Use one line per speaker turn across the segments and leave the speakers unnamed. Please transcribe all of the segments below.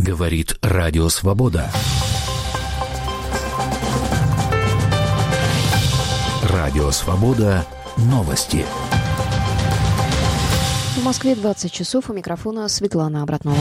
Говорит Радио Свобода. Радио Свобода. Новости.
В Москве 20 часов. У микрофона Светлана Абратнова.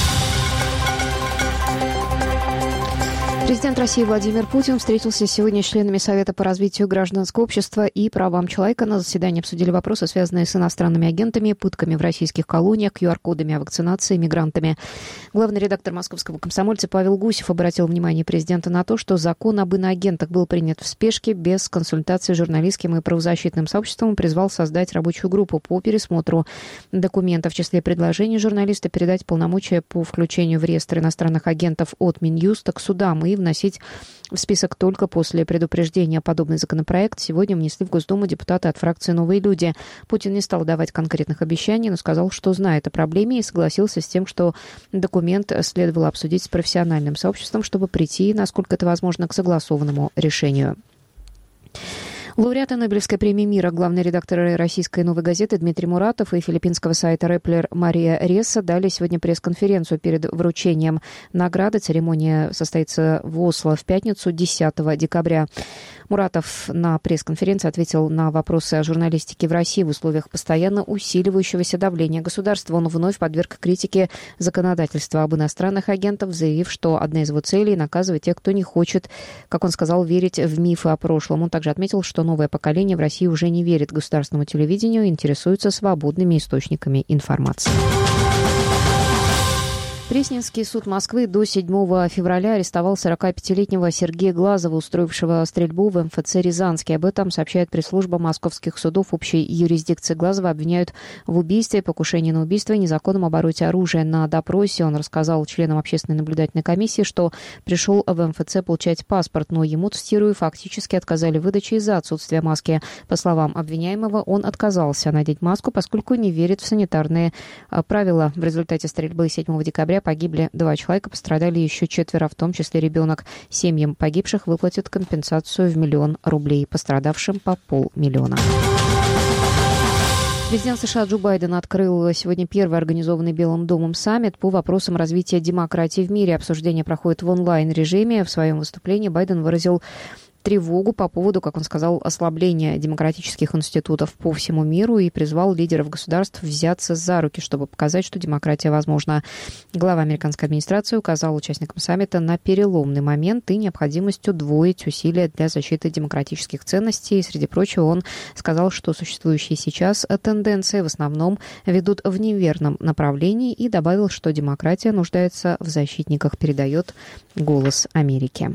Президент России Владимир Путин встретился сегодня с членами Совета по развитию гражданского общества и правам человека. На заседании обсудили вопросы, связанные с иностранными агентами, пытками в российских колониях, QR-кодами о вакцинации, мигрантами. Главный редактор московского «Комсомольца» Павел Гусев обратил внимание президента на то, что закон об иноагентах был принят в спешке, без консультации с журналистским и правозащитным сообществом, и призвал создать рабочую группу по пересмотру документов. В числе предложений журналиста передать полномочия по включению в реестр иностранных агентов от Минюста к судам и вносить в список только после предупреждения. Подобный законопроект сегодня внесли в Госдуму депутаты от фракции «Новые люди». Путин не стал давать конкретных обещаний, но сказал, что знает о проблеме и согласился с тем, что документ следовало обсудить с профессиональным сообществом, чтобы прийти, насколько это возможно, к согласованному решению. Лауреаты Нобелевской премии мира, главный редактор российской «Новой газеты» Дмитрий Муратов и филиппинского сайта Реплер Мария Ресса дали сегодня пресс-конференцию перед вручением награды. Церемония состоится в Осло в пятницу, 10 декабря. Муратов на пресс-конференции ответил на вопросы о журналистике в России в условиях постоянно усиливающегося давления государства. Он вновь подверг критике законодательства об иностранных агентах, заявив, что одна из его целей – наказывать тех, кто не хочет, как он сказал, верить в мифы о прошлом. Он также отметил, что новое поколение в России уже не верит государственному телевидению и интересуется свободными источниками информации. Пресненский суд Москвы до 7 февраля арестовал 45-летнего Сергея Глазова, устроившего стрельбу в МФЦ «Рязанский». Об этом сообщает пресс-служба московских судов общей юрисдикции. Глазова обвиняют в убийстве, покушении на убийство и незаконном обороте оружия. На допросе он рассказал членам общественной наблюдательной комиссии, что пришел в МФЦ получать паспорт, но ему, цитирую, фактически отказали в выдаче из-за отсутствия маски. По словам обвиняемого, он отказался надеть маску, поскольку не верит в санитарные правила. В результате стрельбы 7 декабря погибли 2 человека, пострадали еще 4, в том числе ребенок. Семьям погибших выплатят компенсацию в 1 000 000 рублей, пострадавшим по 500 000. Президент США Джо Байден открыл сегодня первый организованный Белым домом саммит по вопросам развития демократии в мире. Обсуждение проходит в онлайн-режиме. В своем выступлении Байден выразил тревогу по поводу, как он сказал, ослабления демократических институтов по всему миру и призвал лидеров государств взяться за руки, чтобы показать, что демократия возможна. Глава американской администрации указал участникам саммита на переломный момент и необходимость удвоить усилия для защиты демократических ценностей. Среди прочего, он сказал, что существующие сейчас тенденции в основном ведут в неверном направлении и добавил, что демократия нуждается в защитниках, передает «Голос Америки».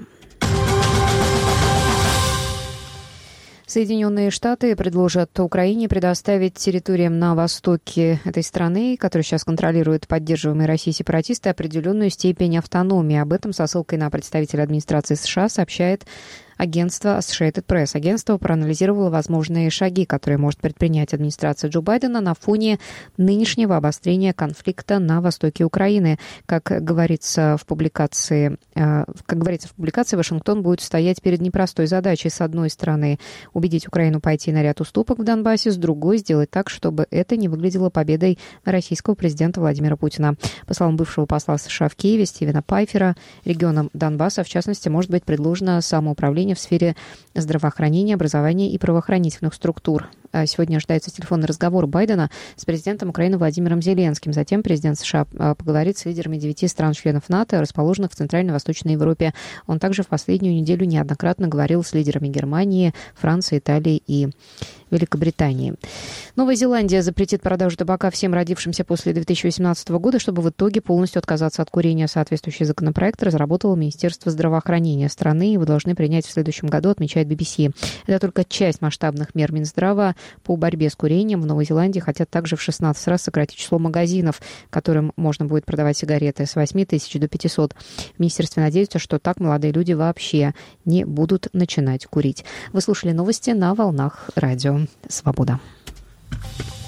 Соединенные Штаты предложат Украине предоставить территориям на востоке этой страны, которые сейчас контролируют поддерживаемые Россией сепаратисты, определенную степень автономии. Об этом со ссылкой на представителя администрации США сообщает агентство Associated Press. Агентство проанализировало возможные шаги, которые может предпринять администрация Джо Байдена на фоне нынешнего обострения конфликта на востоке Украины. Как говорится в публикации, Вашингтон будет стоять перед непростой задачей. С одной стороны, убедить Украину пойти на ряд уступок в Донбассе, с другой, сделать так, чтобы это не выглядело победой российского президента Владимира Путина. По словам бывшего посла США в Киеве Стивена Пайфера, регионам Донбасса, в частности, может быть предложено самоуправление в сфере здравоохранения, образования и правоохранительных структур. Сегодня ожидается телефонный разговор Байдена с президентом Украины Владимиром Зеленским. Затем президент США поговорит с лидерами 9 стран-членов НАТО, расположенных в Центральной и Восточной Европе. Он также в последнюю неделю неоднократно говорил с лидерами Германии, Франции, Италии и Великобритании. Новая Зеландия запретит продажу табака всем родившимся после 2018 года, чтобы в итоге полностью отказаться от курения. Соответствующий законопроект разработало Министерство здравоохранения страны. Его должны принять в следующем году, отмечает BBC. Это только часть масштабных мер Минздрава по борьбе с курением. В Новой Зеландии хотят также в 16 раз сократить число магазинов, которым можно будет продавать сигареты, с 8 тысяч до 500. В министерстве надеются, что так молодые люди вообще не будут начинать курить. Вы слушали новости на волнах радио «Свобода».